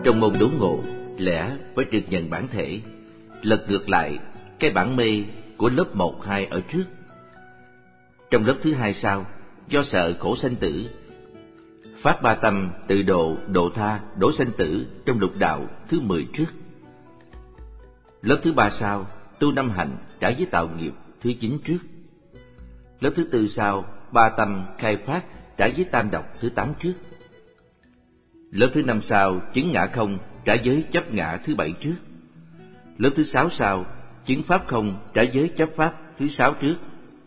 Trong môn đốn ngộ, lẽ phải trực nhận bản thể, lật ngược lại cái bản mê của lớp 1, 2 ở trước. Trong lớp thứ hai sau, do sợ khổ sanh tử, phát ba tâm tự độ, độ tha, đổ sanh tử trong lục đạo thứ 10 trước. Lớp thứ ba sau, tu năm hạnh trả với tạo nghiệp thứ 9 trước. Lớp thứ tư sau, ba tâm khai phát trả với tam độc thứ 8 trước. Lớp thứ năm sau, chứng ngã không trả với chấp ngã thứ 7 trước. Lớp thứ sáu sau, chứng pháp không trả với chấp pháp thứ 6 trước.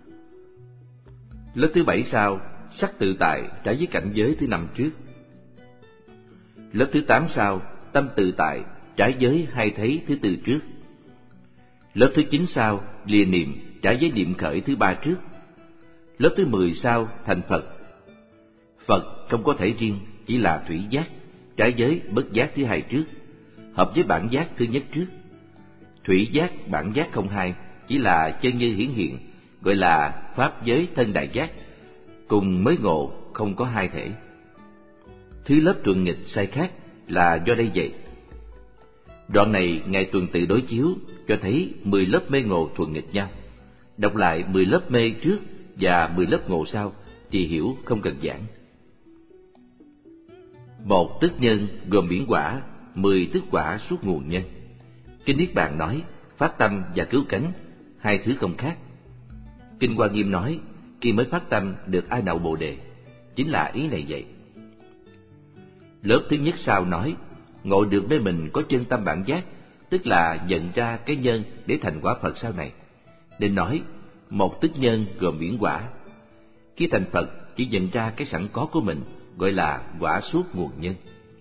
Lớp thứ bảy sau, sắc tự tại trả với cảnh giới thứ 5 trước. Lớp thứ 8 sau, tâm tự tại trả với hai thấy thứ 4 trước. Lớp thứ 9 sau, lìa niệm trả với niệm khởi thứ 3 trước. Lớp thứ 10 sau, thành Phật. Phật không có thể riêng, chỉ là thủy giác, trả với bất giác thứ 2 trước, hợp với bản giác thứ nhất trước. Thủy giác, bản giác không hai, chỉ là chân như hiển hiện, gọi là pháp giới thân đại giác, cùng mới ngộ không có hai thể. Thứ lớp thuận nghịch sai khác là do đây vậy. Đoạn này Ngài tuần tự đối chiếu cho thấy 10 lớp mê ngộ thuận nghịch nhau. Đọc lại 10 lớp mê trước và 10 lớp ngộ sau thì hiểu không cần giảng. Một tức nhân gồm biển quả, 10 tức quả suốt nguồn nhân. Kinh Niết Bàn nói phát tâm và cứu cánh, hai thứ không khác. Kinh Hoa Nghiêm nói khi mới phát tâm được A Nậu Bồ Đề, chính là ý này vậy. Lớp thứ nhất sau nói ngộ được mê mình có chân tâm bản giác, tức là nhận ra cái nhân để thành quả Phật sau này, nên nói một tức nhân gồm biển quả. Khi thành Phật chỉ nhận ra cái sẵn có của mình, gọi là quả suốt nguồn nhân.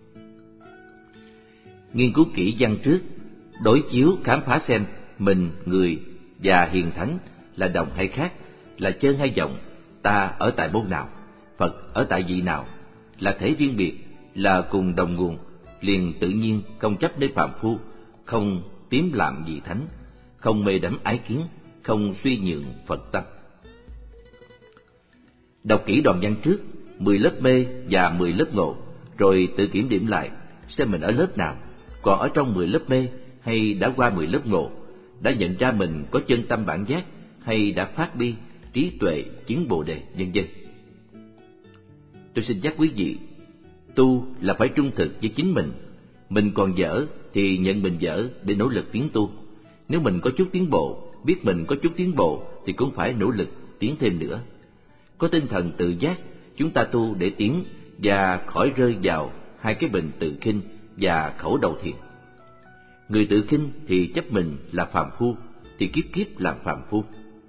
Nghiên cứu kỹ văn trước, đối chiếu khám phá xem mình, người và hiền thánh là đồng hay khác, là chân hay vọng, ta ở tại môn nào, Phật ở tại vị nào, là thể riêng biệt, là cùng đồng nguồn, liền tự nhiên không chấp nơi phàm phu, không tím làm vị thánh, không mê đắm ái kiến, không suy nhượng Phật tâm. Đọc kỹ đoạn văn trước, 10 lớp mê và 10 lớp ngộ, rồi tự kiểm điểm lại xem mình ở lớp nào, còn ở trong 10 lớp mê hay đã qua 10 lớp ngộ, đã nhận ra mình có chân tâm bản giác hay đã phát bi, trí tuệ, chứng Bồ Đề, vân vân. Tôi xin nhắc quý vị, tu là phải trung thực với chính mình còn dở thì nhận mình dở để nỗ lực tiến tu. Nếu mình có chút tiến bộ, biết mình có chút tiến bộ thì cũng phải nỗ lực tiến thêm nữa. Có tinh thần tự giác, chúng ta tu để tiến và khỏi rơi vào hai cái bệnh tự khinh và khẩu đầu thiền. Người tự khinh thì chấp mình là phàm phu, thì kiếp kiếp làm phàm phu.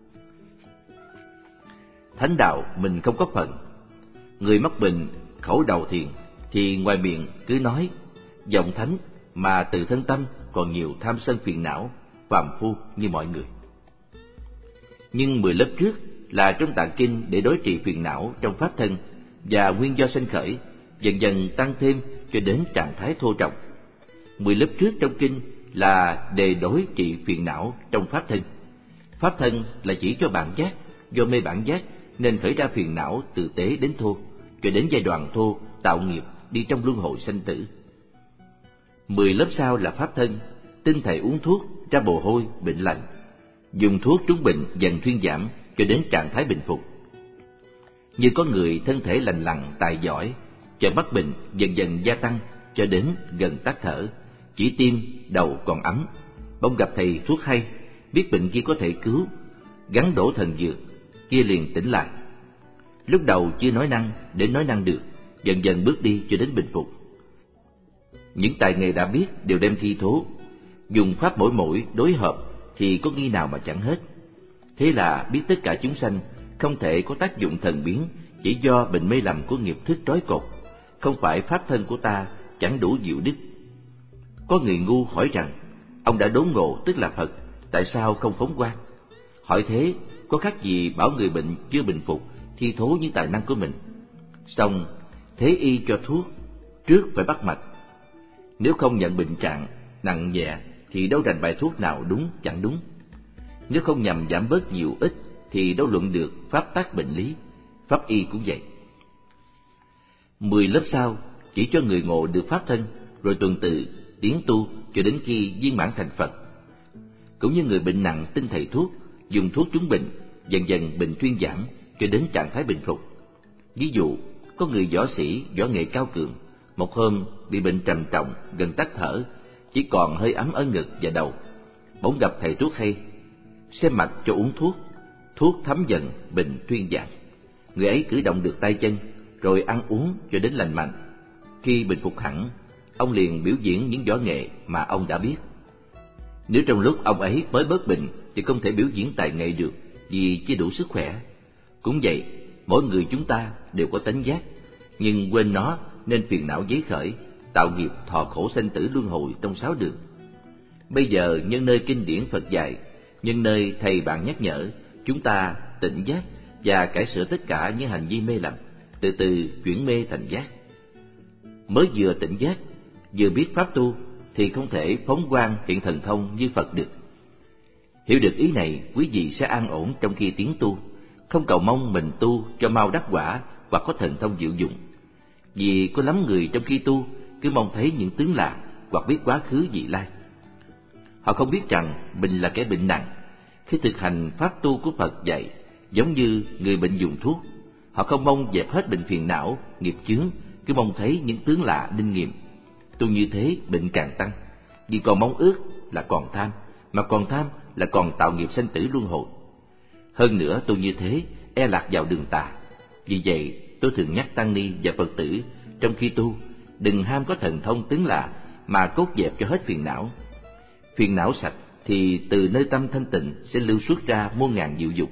Thánh đạo mình không có phần. Người mắc bệnh khẩu đầu thiền thì ngoài miệng cứ nói giọng thánh mà từ thân tâm còn nhiều tham sân phiền não, phàm phu như mọi người. Nhưng 10 lớp trước là trong tạng kinh để đối trị phiền não trong pháp thân và nguyên do sanh khởi, dần dần tăng thêm cho đến trạng thái thô trọng. 10 lớp trước trong kinh là đề đối trị phiền não trong pháp thân. Pháp thân là chỉ cho bản giác, do mê bản giác nên khởi ra phiền não từ tế đến thô, cho đến giai đoạn thô tạo nghiệp đi trong luân hồi sanh tử. 10 lớp sau là pháp thân, tin thầy uống thuốc ra mồ hôi bệnh lành, dùng thuốc trúng bệnh dần thuyên giảm cho đến trạng thái bình phục. Như có người thân thể lành lặn tài giỏi, chợt mắc bệnh dần dần gia tăng cho đến gần tắt thở, chỉ tim đầu còn ấm, bỗng gặp thầy thuốc hay, biết bệnh kia có thể cứu, gắn đổ thần dược, kia liền tỉnh lại. Lúc đầu chưa nói năng, đến nói năng được, dần dần bước đi cho đến bình phục. Những tài nghề đã biết đều đem thi thố, dùng pháp mỗi đối hợp thì có nghi nào mà chẳng hết. Thế là biết tất cả chúng sanh không thể có tác dụng thần biến, chỉ do bệnh mê lầm của nghiệp thức trói cột, không phải pháp thân của ta chẳng đủ diệu đức. Có người ngu hỏi rằng, ông đã đốn ngộ tức là Phật, tại sao không phóng quang? Hỏi thế có khác gì bảo người bệnh chưa bình phục thi thố những tài năng của mình. Xong thế y cho thuốc, trước phải bắt mạch. Nếu không nhận bệnh trạng nặng nhẹ thì đâu rành bài thuốc nào đúng chẳng đúng. Nếu không nhằm giảm bớt nhiều ít thì đâu luận được pháp tác bệnh lý. Pháp y cũng vậy. 10 lớp sau chỉ cho người ngộ được pháp thân, rồi tuần tự tiến tu cho đến khi viên mãn thành Phật. Cũng như người bệnh nặng tin thầy thuốc, dùng thuốc trúng bệnh, dần dần bệnh thuyên giảm cho đến trạng thái bình phục. Ví dụ, có người võ sĩ, võ nghệ cao cường, một hôm bị bệnh trầm trọng, gần tắt thở, chỉ còn hơi ấm ở ngực và đầu. Bỗng gặp thầy thuốc hay, xem mạch cho uống thuốc, thuốc thấm dần, bệnh thuyên giảm. Người ấy cử động được tay chân, rồi ăn uống cho đến lành mạnh. Khi bình phục hẳn, ông liền biểu diễn những võ nghệ mà ông đã biết. Nếu trong lúc ông ấy mới bớt bệnh thì không thể biểu diễn tài nghệ được vì chưa đủ sức khỏe. Cũng vậy, mỗi người chúng ta đều có tánh giác, nhưng quên nó nên phiền não giấy khởi, tạo nghiệp thọ khổ sanh tử luân hồi trong 6 đường. Bây giờ nhân nơi kinh điển Phật dạy, nhân nơi thầy bạn nhắc nhở, chúng ta tỉnh giác và cải sửa tất cả những hành vi mê lầm, từ từ chuyển mê thành giác. Mới vừa tỉnh giác, vừa biết pháp tu thì không thể phóng quang hiện thần thông như Phật được. Hiểu được ý này, quý vị sẽ an ổn trong khi tiến tu, không cầu mong mình tu cho mau đắc quả hoặc có thần thông diệu dụng. Vì có lắm người trong khi tu cứ mong thấy những tướng lạ hoặc biết quá khứ vị lai. Họ không biết rằng mình là kẻ bệnh nặng. Khi thực hành pháp tu của Phật dạy, giống như người bệnh dùng thuốc, họ không mong dẹp hết bệnh phiền não, nghiệp chướng, cứ mong thấy những tướng lạ linh nghiệm. Tu như thế bệnh càng tăng, vì còn mong ước là còn tham, mà còn tham là còn tạo nghiệp sanh tử luân hồi. Hơn nữa tu như thế e lạc vào đường tà. Vì vậy tôi thường nhắc tăng ni và Phật tử trong khi tu đừng ham có thần thông tướng lạ, mà cốt dẹp cho hết phiền não. Phiền não sạch thì từ nơi tâm thanh tịnh sẽ lưu xuất ra muôn ngàn diệu dục.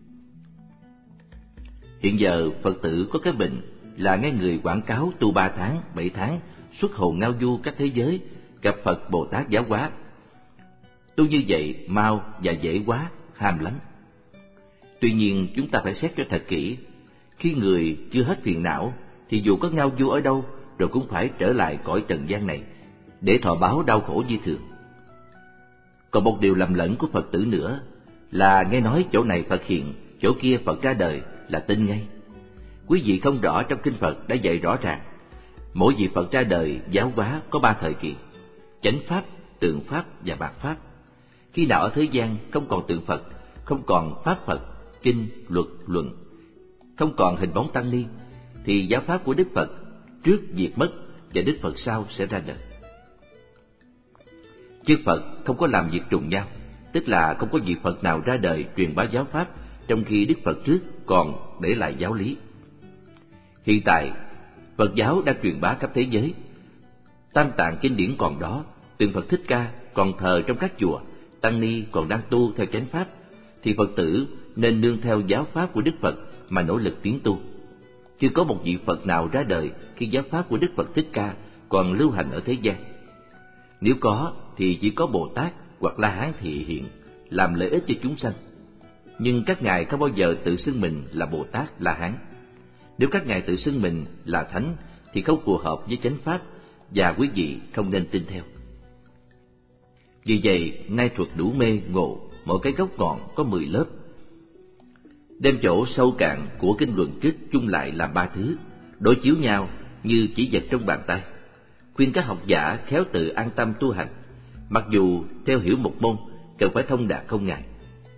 Hiện giờ Phật tử có cái bệnh là nghe người quảng cáo tu 3 tháng, 7 tháng xuất hồn ngao du các thế giới, gặp Phật Bồ Tát giáo hóa. Tu như vậy mau và dễ quá, ham lắm. Tuy nhiên chúng ta phải xét cho thật kỹ. Khi người chưa hết phiền não thì dù có ngao du ở đâu rồi cũng phải trở lại cõi trần gian này để thọ báo đau khổ như thường. Còn một điều lầm lẫn của Phật tử nữa là nghe nói chỗ này Phật hiện, chỗ kia Phật ra đời là tin ngay. Quý vị không rõ trong kinh Phật đã dạy rõ ràng, mỗi vị Phật ra đời giáo hóa có 3 thời kỳ: chánh pháp, tượng pháp và bạt pháp. Khi nào ở thế gian không còn tượng Phật, không còn pháp Phật, kinh, luật, luận, không còn hình bóng tăng ni, thì giáo pháp của Đức Phật trước diệt mất và Đức Phật sau sẽ ra đời. Chư Phật không có làm việc trùng nhau, tức là không có vị Phật nào ra đời truyền bá giáo pháp trong khi Đức Phật trước còn để lại giáo lý. Hiện tại Phật giáo đã truyền bá khắp thế giới, Tam Tạng kinh điển còn đó, tượng Phật Thích Ca còn thờ trong các chùa, tăng ni còn đang tu theo chánh pháp, thì Phật tử nên nương theo giáo pháp của Đức Phật mà nỗ lực tiến tu. Chưa có một vị Phật nào ra đời khi giáo pháp của Đức Phật Thích Ca còn lưu hành ở thế gian. Nếu có thì chỉ có Bồ Tát hoặc La Hán thị hiện làm lợi ích cho chúng sanh. Nhưng các ngài không bao giờ tự xưng mình là Bồ Tát, La Hán. Nếu các ngài tự xưng mình là Thánh thì không phù hợp với chánh pháp và quý vị không nên tin theo. Vì vậy, nay thuật đủ mê ngộ, mỗi cái gốc ngọn có 10 lớp. Đem chỗ sâu cạn của kinh luận trước chung lại làm 3 thứ, đối chiếu nhau như chỉ vật trong bàn tay. Khuyên các học giả khéo tự an tâm tu hành, mặc dù theo hiểu một môn cần phải thông đạt không ngại.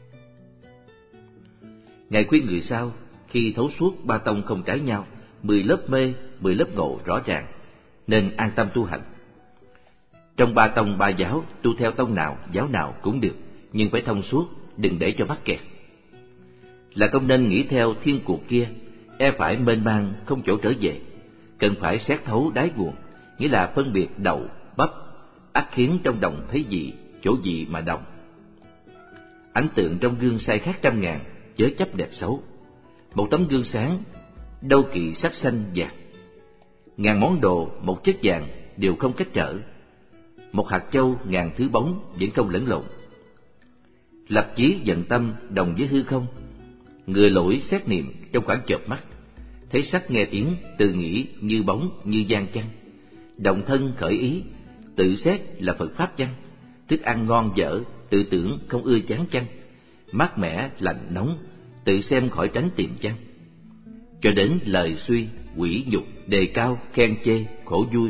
Ngài khuyên người sau khi thấu suốt 3 tông không trái nhau, 10 lớp mê, 10 lớp ngộ rõ ràng, nên an tâm tu hành. Trong 3 tông 3 giáo, tu theo tông nào, giáo nào cũng được, nhưng phải thông suốt, đừng để cho mắc kẹt. Là không nên nghĩ theo thiên cuộc kia, e phải mênh mang không chỗ trở về. Cần phải xét thấu đáy nguồn, nghĩa là phân biệt đậu, bắp, ắt khiến trong đồng thấy dị, chỗ dị mà đồng. Ảnh tượng trong gương sai khác trăm ngàn, chớ chấp đẹp xấu. Một tấm gương sáng, đâu kỵ sắc xanh vàng. Ngàn món đồ, một chất vàng đều không cách trở. Một hạt châu, ngàn thứ bóng vẫn không lẫn lộn. Lập chí giận tâm đồng với hư không. Người lỗi xét niệm trong khoảng chợp mắt. Thấy sắc nghe tiếng, tự nghĩ như bóng như gian chăng. Động thân khởi ý, tự xét là Phật pháp chăng. Thức ăn ngon dở, tự tưởng không ưa chán chăng. Mát mẻ lạnh nóng, tự xem khỏi tránh tìm chăng. Cho đến lời suy, quỷ nhục, đề cao, khen chê, khổ vui,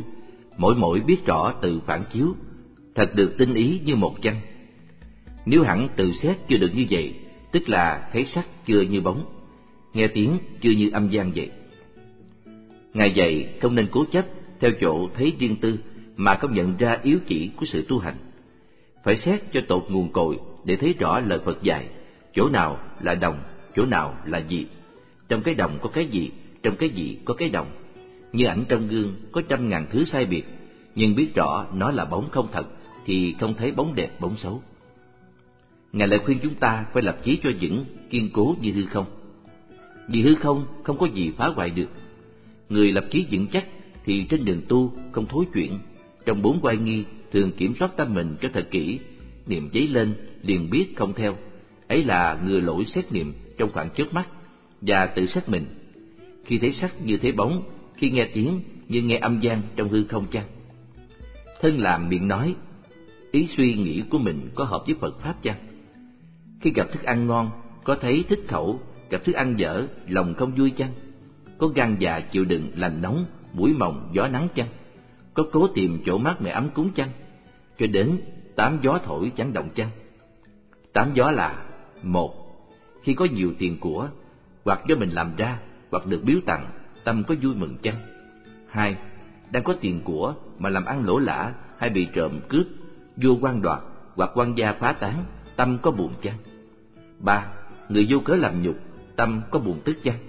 mỗi mỗi biết rõ tự phản chiếu, thật được tinh ý như một chăng. Nếu hẳn tự xét chưa được như vậy, tức là thấy sắc chưa như bóng, nghe tiếng chưa như âm vang vậy. Ngài dạy không nên cố chấp theo chỗ thấy riêng tư mà không nhận ra yếu chỉ của sự tu hành. Phải xét cho tột nguồn cội để thấy rõ lời Phật dạy, chỗ nào là đồng, chỗ nào là dị. Trong cái đồng có cái dị, trong cái dị có cái đồng. Như ảnh trong gương có 100.000 thứ sai biệt, nhưng biết rõ nó là bóng không thật thì không thấy bóng đẹp bóng xấu. Ngài lại khuyên chúng ta phải lập chí cho vững, kiên cố như hư không. Vì hư không không có gì phá hoại được. Người lập chí vững chắc thì trên đường tu không thối chuyển. Trong 4 oai nghi thường kiểm soát tâm mình cho thật kỹ, niệm dấy lên liền biết không theo. Ấy là ngừa lỗi xét niệm trong khoảng chớp mắt và tự xét mình. Khi thấy sắc như thấy bóng, khi nghe tiếng như nghe âm vang trong hư không chăng? Thân làm miệng nói, ý suy nghĩ của mình có hợp với Phật Pháp chăng? Khi gặp thức ăn ngon, có thấy thích khẩu, gặp thức ăn dở, lòng không vui chăng? Có gan dạ chịu đựng lành nóng, mũi mồng gió nắng chăng? Có cố tìm chỗ mát mẻ ấm cúng chăng? Cho đến 8 gió thổi chẳng động chăng? 8 gió là: 1. Khi có nhiều tiền của, hoặc do mình làm ra, hoặc được biếu tặng, tâm có vui mừng chăng? 2. Đang có tiền của mà làm ăn lỗ lã hay bị trộm cướp, vua quan đoạt hoặc quan gia phá tán, tâm có buồn chăng? 3. Người vô cớ làm nhục, tâm có buồn tức chăng?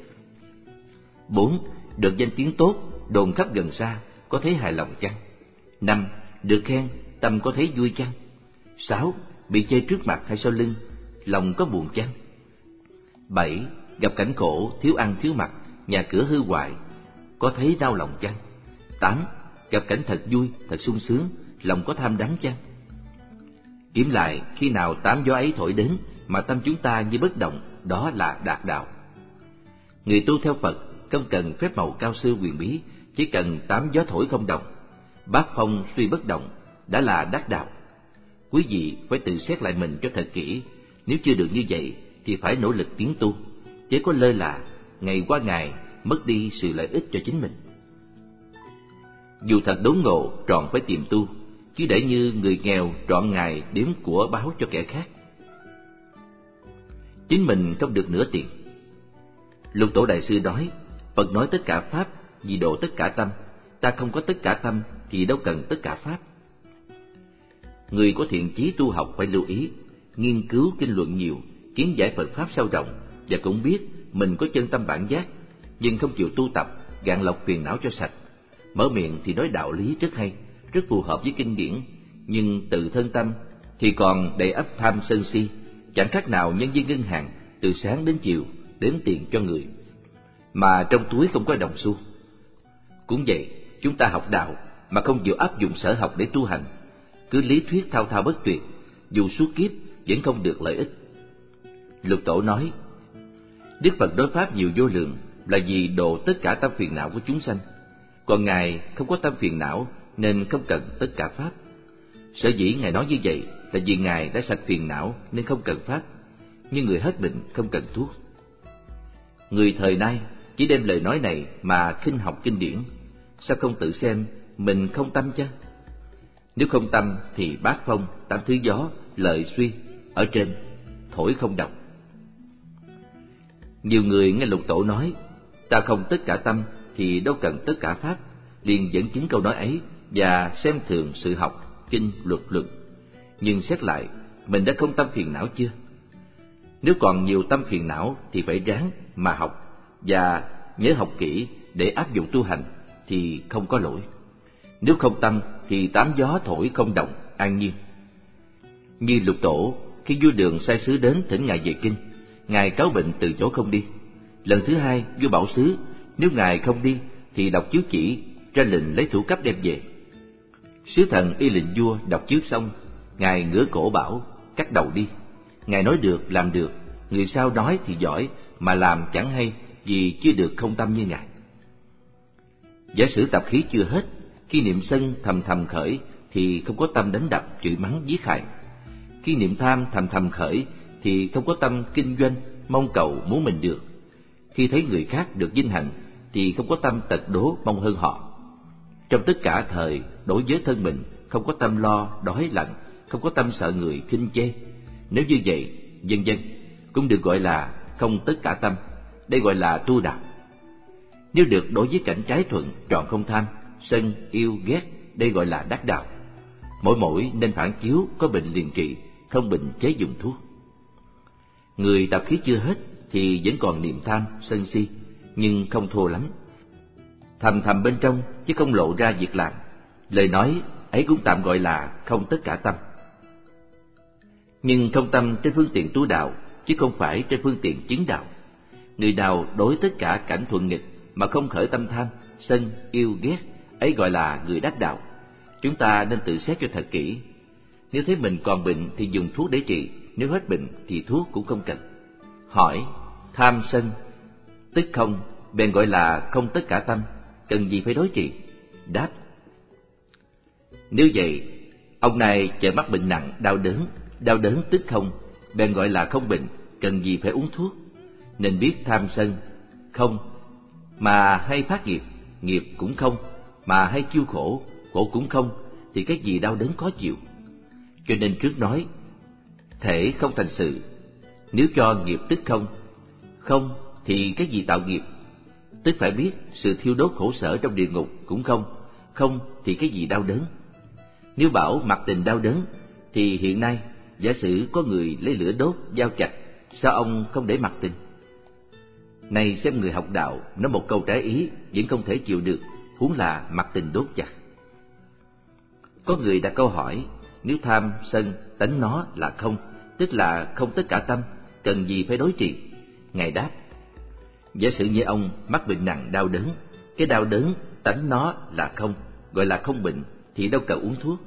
4. Được danh tiếng tốt, đồn khắp gần xa, có thấy hài lòng chăng? 5. Được khen, tâm có thấy vui chăng? 6. Bị chê trước mặt hay sau lưng, lòng có buồn chăng? 7. Gặp cảnh khổ, thiếu ăn thiếu mặc, nhà cửa hư hoại, có thấy đau lòng chăng? 8. Gặp cảnh thật vui, thật sung sướng, lòng có tham đắm chăng? Kiểm lại, khi nào 8 gió ấy thổi đến mà tâm chúng ta như bất động, đó là đạt đạo. Người tu theo Phật không cần phép màu cao siêu huyền bí, chỉ cần 8 gió thổi không động, bát phong suy bất động, đã là đắc đạo. Quý vị phải tự xét lại mình cho thật kỹ, nếu chưa được như vậy thì phải nỗ lực tiến tu, chứ có lơ là ngày qua ngày mất đi sự lợi ích cho chính mình. Dù thật đốn ngộ trọn phải tìm tu, chứ để như người nghèo trọn ngày đếm của báo cho kẻ khác. Chính mình không được nửa tiền. Lục Tổ Đại Sư nói, Phật nói tất cả Pháp vì độ tất cả tâm, ta không có tất cả tâm thì đâu cần tất cả Pháp. Người có thiện chí tu học phải lưu ý, nghiên cứu kinh luận nhiều, kiến giải Phật Pháp sâu rộng, và cũng biết mình có chân tâm bản giác, nhưng không chịu tu tập, gạn lọc phiền não cho sạch. Mở miệng thì nói đạo lý rất hay, rất phù hợp với kinh điển, nhưng tự thân tâm thì còn đầy ắp tham sân si, chẳng khác nào nhân viên ngân hàng từ sáng đến chiều đếm tiền cho người, mà trong túi không có đồng xu. Cũng vậy, chúng ta học đạo mà không chịu áp dụng sở học để tu hành, cứ lý thuyết thao thao bất tuyệt, dù suốt kiếp vẫn không được lợi ích. Lục Tổ nói, Đức Phật đối pháp nhiều vô lượng là vì độ tất cả tâm phiền não của chúng sanh, còn Ngài không có tâm phiền não nên không cần tất cả Pháp. Sở dĩ Ngài nói như vậy là vì Ngài đã sạch phiền não nên không cần Pháp, nhưng người hết bệnh không cần thuốc. Người thời nay chỉ đem lời nói này mà khinh học kinh điển, sao không tự xem mình không tâm chăng? Nếu không tâm thì bát phong, 8 thứ gió, lợi suy ở trên thổi không động. Nhiều người nghe Lục Tổ nói, ta không tất cả tâm thì đâu cần tất cả Pháp, liền dẫn chứng câu nói ấy và xem thường sự học kinh luật luận. Nhưng xét lại, mình đã không tâm phiền não chưa? Nếu còn nhiều tâm phiền não thì phải ráng mà học và nhớ học kỹ để áp dụng tu hành thì không có lỗi. Nếu không tâm thì 8 gió thổi không động, an nhiên. Như Lục Tổ, khi vua Đường sai sứ đến thỉnh Ngài về kinh, Ngài cáo bệnh từ chỗ không đi. Lần thứ hai vua bảo sứ, nếu Ngài không đi thì đọc chiếu chỉ, ra lệnh lấy thủ cấp đem về. Sứ thần y lệnh vua đọc chiếu xong, Ngài ngửa cổ bảo, cắt đầu đi. Ngài nói được, làm được, người sao nói thì giỏi, mà làm chẳng hay vì chưa được không tâm như Ngài. Giả sử tập khí chưa hết, khi niệm sân thầm thầm khởi thì không có tâm đánh đập, chửi mắng, giết hại. Khi niệm tham thầm thầm khởi thì không có tâm kinh doanh, mong cầu muốn mình được. Khi thấy người khác được vinh hạnh thì không có tâm tật đố mong hơn họ. trong tất cả thời đối với thân mình không có tâm lo đói lạnh, không có tâm sợ người khinh chê. Nếu như vậy, vân vân, cũng được gọi là không tất cả tâm. Đây gọi là tu đạo. Nếu được đối với cảnh trái thuận, trọn không tham, sân, yêu, ghét, đây gọi là đắc đạo. Mỗi nên phản chiếu, có bệnh liền trị, không bệnh chế dùng thuốc. Người tập khí chưa hết thì vẫn còn niệm tham, sân si, nhưng không thô lắm. Thầm bên trong chứ không lộ ra việc làm. Lời nói ấy cũng tạm gọi là không tất cả tâm. Nhưng không tâm trên phương tiện tu đạo, chứ không phải trên phương tiện chứng đạo. Người nào đối tất cả cảnh thuận nghịch mà không khởi tâm tham, sân, yêu, ghét, ấy gọi là người đắc đạo. Chúng ta nên tự xét cho thật kỹ. Nếu thấy mình còn bệnh thì dùng thuốc để trị, nếu hết bệnh thì thuốc cũng không cần. Hỏi, tham sân tức không, bèn gọi là không tất cả tâm, cần gì phải đối trị? Đáp, nếu vậy, ông này chợt mắc bệnh nặng, đau đớn tức không, bèn gọi là không bệnh, cần gì phải uống thuốc? Nên biết tham sân không, mà hay phát nghiệp, nghiệp cũng không, mà hay chịu khổ, khổ cũng không, thì cái gì đau đớn khó chịu? Cho nên trước nói, thể không thành sự. Nếu cho nghiệp tức không, không thì cái gì tạo nghiệp? Tức phải biết sự thiêu đốt khổ sở trong địa ngục cũng không, không thì cái gì đau đớn? Nếu bảo mặc tình đau đớn, thì hiện nay giả sử có người lấy lửa đốt dao chặt, sao ông không để mặc tình? Này xem người học đạo nói một câu trái ý vẫn không thể chịu được, huống là mặc tình đốt chặt. Có người đặt câu hỏi, nếu tham sân tánh nó là không, tức là không tất cả tâm, cần gì phải đối trị? Ngài đáp, giả sử như ông mắc bệnh nặng đau đớn, cái đau đớn tánh nó là không, gọi là không bệnh, thì đâu cần uống thuốc.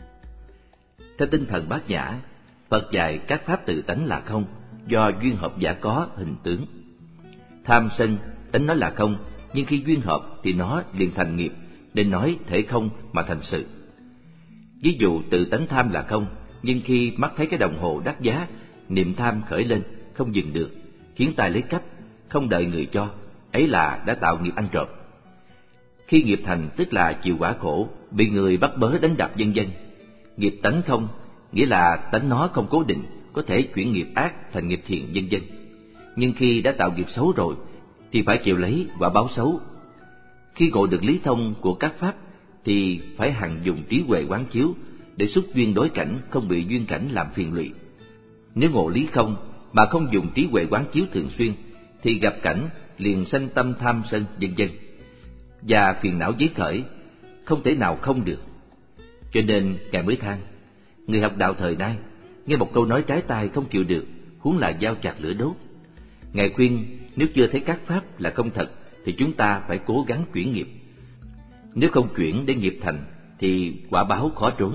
Theo tinh thần Bát Nhã, Phật dạy các pháp tự tánh là không, do duyên hợp giả có hình tướng. Tham sân tánh nó là không, nhưng khi duyên hợp thì nó liền thành nghiệp, nên nói thể không mà thành sự. Ví dụ tự tánh tham là không, nhưng khi mắt thấy cái đồng hồ đắt giá, niệm tham khởi lên, không dừng được, khiến tay lấy cắp, không đợi người cho, ấy là đã tạo nghiệp ăn trộm. Khi nghiệp thành tức là chịu quả khổ, bị người bắt bớ đánh đập vân vân. Nghiệp tánh không, nghĩa là tánh nó không cố định, có thể chuyển nghiệp ác thành nghiệp thiện vân vân. Nhưng khi đã tạo nghiệp xấu rồi, thì phải chịu lấy quả báo xấu. Khi ngộ được lý thông của các pháp, thì phải hằng dùng trí huệ quán chiếu để xúc duyên đối cảnh, không bị duyên cảnh làm phiền lụy. Nếu ngộ lý không mà không dùng trí huệ quán chiếu thường xuyên, thì gặp cảnh liền sanh tâm tham sân vân vân, và phiền não dấy khởi, không thể nào không được. Cho nên Ngài mới than, người học đạo thời nay nghe một câu nói trái tai không chịu được, huống là dao chặt lửa đốt. Ngài khuyên nếu chưa thấy các pháp là không thật thì chúng ta phải cố gắng chuyển nghiệp. Nếu không chuyển để nghiệp thành thì quả báo khó trốn.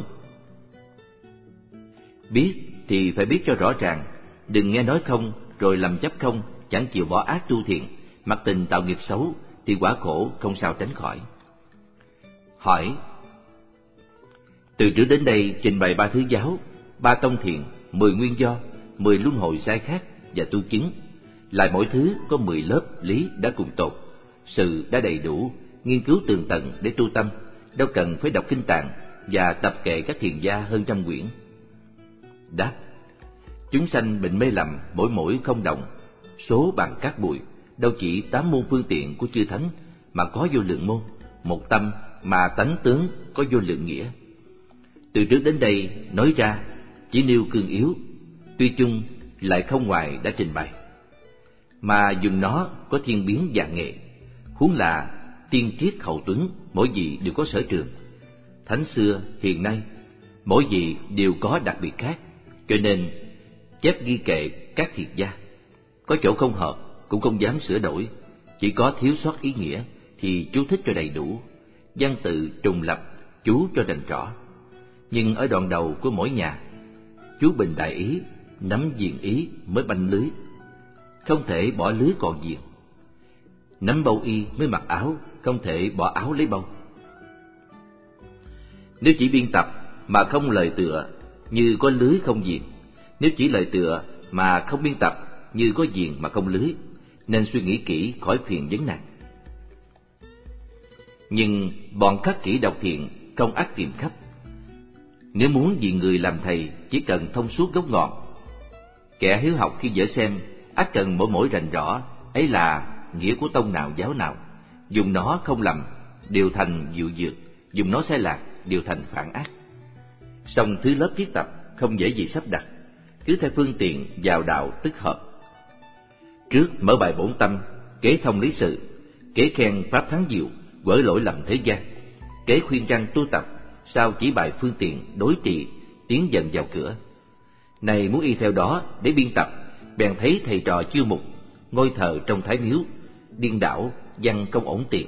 Biết thì phải biết cho rõ ràng, đừng nghe nói không rồi làm chấp không, chẳng chịu bỏ ác tu thiện, mặc tình tạo nghiệp xấu thì quả khổ không sao tránh khỏi. Hỏi, từ trước đến đây trình bày 3 thứ giáo, 3 tông thiện, 10 nguyên do, 10 luân hồi sai khác và tu chứng. Lại mỗi thứ có 10 lớp lý đã cùng tột, sự đã đầy đủ, nghiên cứu tường tận để tu tâm, đâu cần phải đọc kinh tạng và tập kệ các thiền gia hơn trăm quyển. Đáp, chúng sanh bệnh mê lầm mỗi không đồng, số bằng cát bụi, đâu chỉ 8 môn phương tiện của chư thánh mà có vô lượng môn, một tâm mà tánh tướng có vô lượng nghĩa. Từ trước đến đây nói ra chỉ nêu cương yếu, tuy chung lại không ngoài đã trình bày, mà dùng nó có thiên biến vạn nghệ, huống là tiên triết hậu tuấn, mỗi vị đều có sở trường. Thánh xưa hiện nay mỗi vị đều có đặc biệt khác, cho nên chép ghi kệ các thiệt gia, có chỗ không hợp cũng không dám sửa đổi, chỉ có thiếu sót ý nghĩa thì chú thích cho đầy đủ, văn tự trùng lập chú cho rành rõ. Nhưng ở đoạn đầu của mỗi nhà, chú bình đại ý, nắm viền ý mới banh lưới, không thể bỏ lưới còn viền. Nắm bâu y mới mặc áo, không thể bỏ áo lấy bâu. Nếu chỉ biên tập mà không lời tựa, như có lưới không viền. Nếu chỉ lời tựa mà không biên tập, như có viền mà không lưới. Nên suy nghĩ kỹ khỏi phiền vấn nạn. nhưng bọn khắc kỷ độc thiện không ắt tìm khắp. Nếu muốn vì người làm thầy, chỉ cần thông suốt gốc ngọn. Kẻ hiếu học khi dở xem, ắt cần mỗi rành rõ, ấy là nghĩa của tông nào giáo nào. Dùng nó không lầm, điều thành diệu dược; dùng nó sai lạc, điều thành phản ác. Song thứ lớp viết tập không dễ gì sắp đặt, cứ theo phương tiện vào đạo tức hợp. Trước mở bài bổn tâm, kế thông lý sự, kế khen pháp thắng diệu, gỡ lỗi lầm thế gian, kế khuyên răn tu tập, sau chỉ bài phương tiện đối trị, tiến dần vào cửa. Này muốn y theo đó để biên tập, bèn thấy thầy trò chiêu mục, ngôi thờ trong thái miếu, điên đảo, văn không ổn tiền.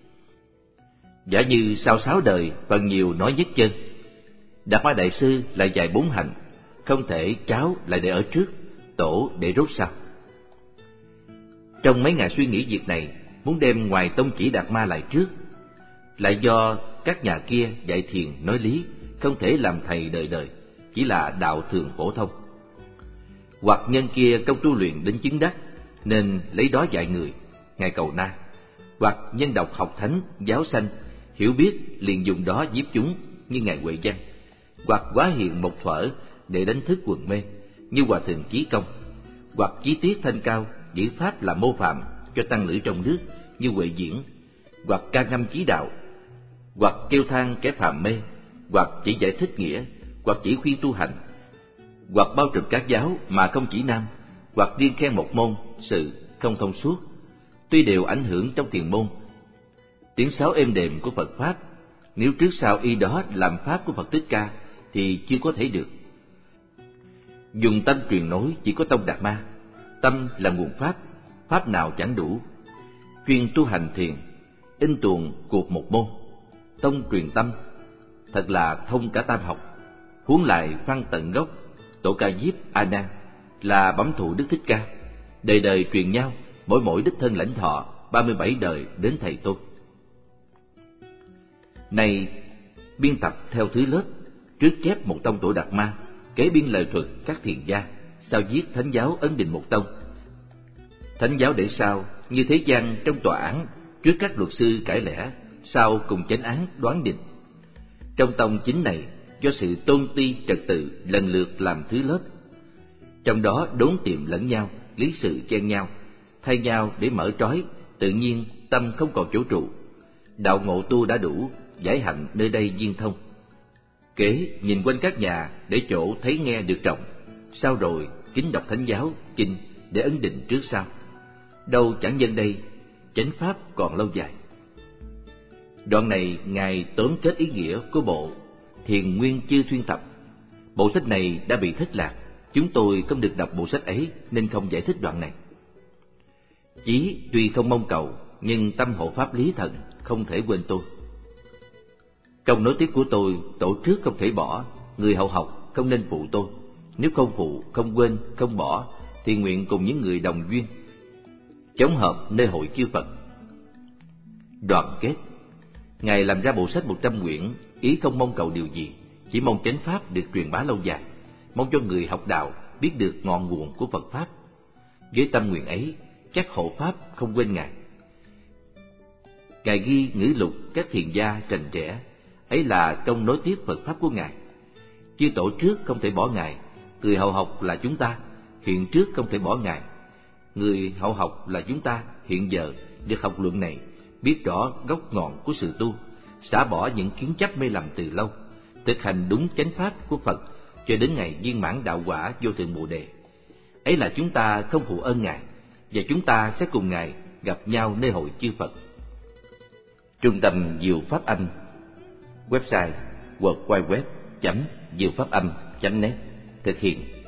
Giả như sau 6 đời, phần nhiều nói nhất chân. Đạt Ma Đại Sư lại dạy 4 hành, không thể cháu lại để ở trước, tổ để rốt sau. Trong mấy ngày suy nghĩ việc này, muốn đem ngoài tông chỉ Đạt Ma lại trước, lại do các nhà kia dạy thiền nói lý, không thể làm thầy đời đời, chỉ là đạo thường phổ thông. Hoặc nhân kia công tu luyện đến chứng đắc, nên lấy đó dạy người, ngài Cầu Na. Hoặc nhân đọc học thánh, giáo sanh, hiểu biết liền dùng đó giết chúng, như ngài Huệ Văn. Hoặc quá hiện một thuở để đánh thức quần mê, như hòa thượng Chí Công. Hoặc chí tiết thanh cao, giữ pháp làm mô phạm cho tăng lữ trong nước, như Huệ Diễn. Hoặc ca ngâm chí đạo, hoặc kêu than kẻ phàm mê, hoặc chỉ giải thích nghĩa, hoặc chỉ khuyên tu hành, hoặc bao trùm các giáo mà không chỉ nam, hoặc riêng khen một môn sự không thông suốt. Tuy đều ảnh hưởng trong thiền môn, tiếng sáo êm đềm của Phật pháp, nếu trước sau y đó làm pháp của Phật Thích Ca thì chưa có thể được. Dùng tâm truyền nối chỉ có tông Đạt Ma, tâm là nguồn pháp, pháp nào chẳng đủ. Chuyên tu hành thiền, in tuồng cuộc một môn, tông truyền tâm, thật là thông cả tam học. Huống lại văn tận gốc, Tổ Ca Diếp A Nan là bẩm thụ Đức Thích Ca, đời đời truyền nhau, mỗi đích thân lãnh thọ 37 đời đến thầy tôi. Này biên tập theo thứ lớp, trước chép một tông Tổ Đạt Ma, kế biên lời thuật các thiền gia, sau viết thánh giáo ấn định một tông. Thánh giáo để sau, như thế gian trong tòa án, trước các luật sư cãi lẽ, sau cùng chánh án đoán định. Trong tông chính này, do sự tôn ti trật tự lần lượt làm thứ lớp, trong đó đốn tiệm lẫn nhau, lý sự chen nhau, thay nhau để mở trói, tự nhiên tâm không còn chỗ trụ. Đạo ngộ tu đã đủ, giải hạnh nơi đây viên thông. Kế nhìn quanh các nhà để chỗ thấy nghe được trọng, sau rồi kính đọc thánh giáo kinh để ấn định trước sau. Đâu chẳng nhân đây, chánh pháp còn lâu dài. Đoạn này ngài tóm kết ý nghĩa của bộ Thiền Nguyên Chư Thuyên Tập. Bộ sách này đã bị thất lạc, chúng tôi không được đọc bộ sách ấy nên không giải thích đoạn này. Chí tuy không mong cầu, nhưng tâm hộ pháp lý thần không thể quên tôi. Công nối tiếp của tôi, tổ trước không thể bỏ, người hậu học không nên phụ tôi. Nếu không phụ, không quên, không bỏ, thì nguyện cùng những người đồng duyên chống hợp nơi hội chư Phật. Đoạn kết, ngài làm ra bộ sách 100 quyển, ý không mong cầu điều gì, chỉ mong chánh pháp được truyền bá lâu dài, mong cho người học đạo biết được ngọn nguồn của Phật pháp. Với tâm nguyện ấy, chắc hộ pháp không quên ngài. Ngài ghi ngữ lục các thiền gia trành trẻ, ấy là công nối tiếp Phật pháp của ngài. Chư tổ trước không thể bỏ ngài, người hậu học là chúng ta hiện trước không thể bỏ ngài. Người hậu học là chúng ta hiện giờ được học luận này, biết rõ gốc ngọn của sự tu, xả bỏ những kiến chấp mê lầm từ lâu, thực hành đúng chánh pháp của Phật cho đến ngày viên mãn đạo quả vô thượng Bồ Đề. Ấy là chúng ta không phụ ơn ngài, và chúng ta sẽ cùng ngài gặp nhau nơi hội chư Phật. Trung tâm Diệu Pháp Âm, website www.diệu pháp âm.net, thực hiện